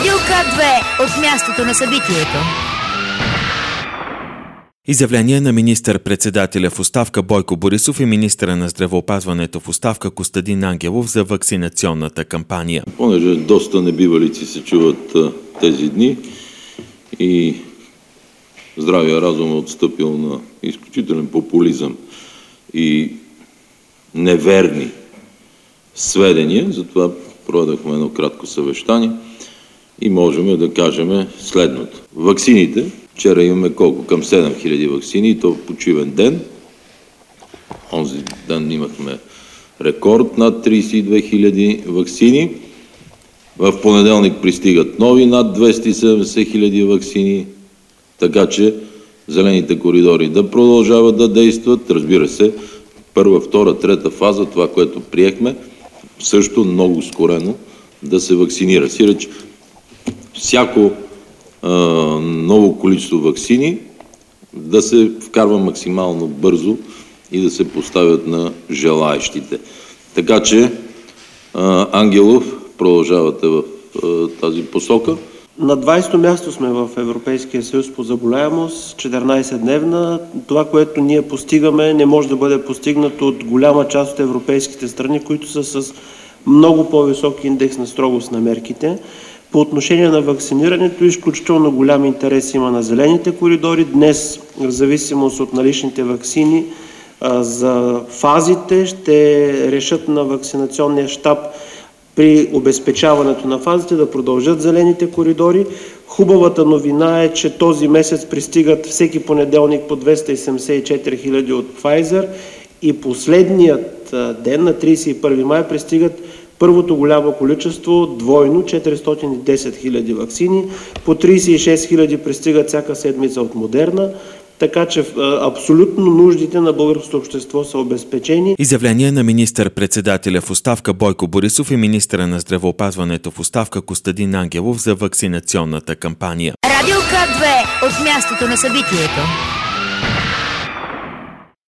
Радио К2 от мястото на събитието. Изявление на министър-председателя в оставка Бойко Борисов и министъра на здравеопазването в оставка Костадин Ангелов за вакцинационната кампания. Понеже доста небивалици се чуват тези дни и здравия разум е отстъпил на изключителен популизъм и неверни сведения, затова проведохме едно кратко съвещание и можем да кажем следното. Ваксините, вчера имаме колко? Към 7000 ваксини и то в почивен ден. Онзи ден имахме рекорд над 32 000 ваксини. В понеделник пристигат нови над 270 000 ваксини, така че зелените коридори да продължават да действат. Разбира се, първа, втора, трета фаза, това, което приехме, също много ускорено да се вакцинира. Сиреч, всяко ново количество ваксини да се вкарва максимално бързо и да се поставят на желаещите. Така че, Ангелов, продължавате в тази посока. На 20-то място сме в Европейския съюз по заболяемост, 14-дневна. Това, което ние постигаме, не може да бъде постигнато от голяма част от европейските страни, които са с много по-висок индекс на строгост на мерките. По отношение на вакцинирането, изключително голям интерес има на зелените коридори. Днес, в зависимост от наличните ваксини, за фазите ще решат на вакцинационния щаб при обезпечаването на фазите да продължат зелените коридори. Хубавата новина е, че този месец пристигат всеки понеделник по 274 000 от Pfizer и последният ден, на 31 май, пристигат първото голямо количество, двойно, 410 000 ваксини. По 36 000 пристигат всяка седмица от Модерна. Така че абсолютно нуждите на българското общество са обезпечени. Изявление на министър-председателя в оставка Бойко Борисов и министъра на здравеопазването в оставка Костадин Ангелов за вакцинационната кампания. Радио К2 от мястото на събитието.